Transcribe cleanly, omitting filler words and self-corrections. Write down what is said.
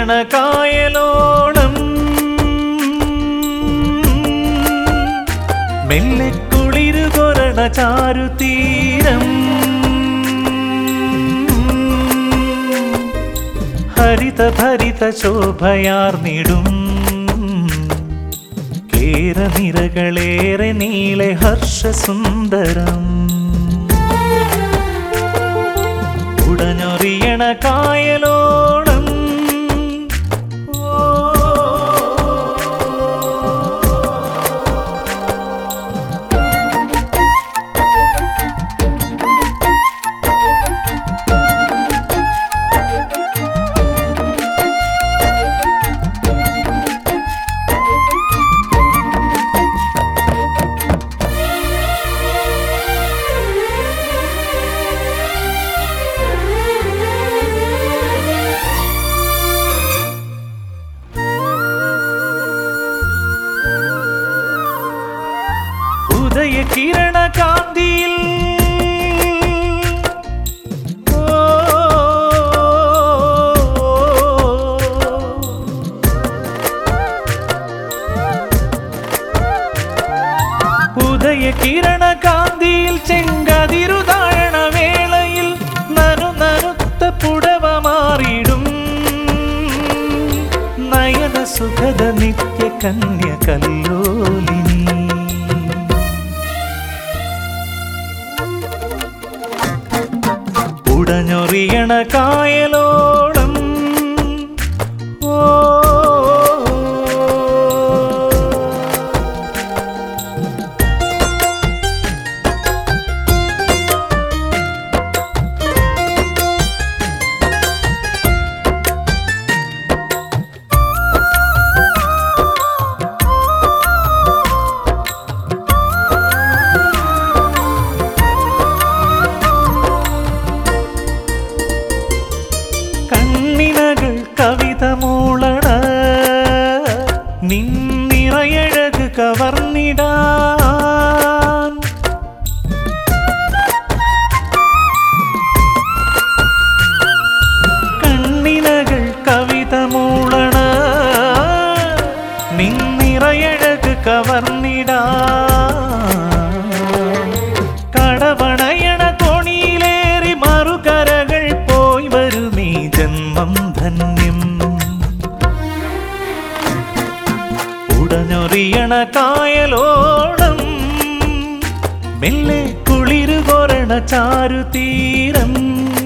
ഉടഞ്ഞൊറിയണ കായലോളം മെല്ലെ കുളിരുകൊരണ ചാരുതീരം ഹരിത ഭരിത ശോഭയാർന്നിടും കേരനിരകളേറെ നീളെ ഹർഷസുന്ദരം ഉടഞ്ഞൊറിയണ കായലോളം ഉദയ കിരണ കാന്തിയിൽ ഉദയ കിരണ കാന്തിയിൽ ചെങ്കതിരുതാഴണ വേളയിൽ നനുത്ത പുടവ മാറിടും നയന സുഖദ നിത്യ കന്യ കല്ലോലിനി ഉടഞ്ഞൊറിയണ കായലോളം കവിത മൂളണ നിന്നിറയഴക് കവർന്നിടാൻ കണ്ണിനകൾ കവിത മൂളണ നിന്നിറയഴക് കവർന്നിടാൻ കടവണയണ തോണിയിലേറി മറുകരകൾ പോയി വരുമീ ജന്മം ധന്യം ഉടഞ്ഞൊറിയണ കായലോളം മെല്ലെ കുളിരുകൊരണ ചാരുതീരം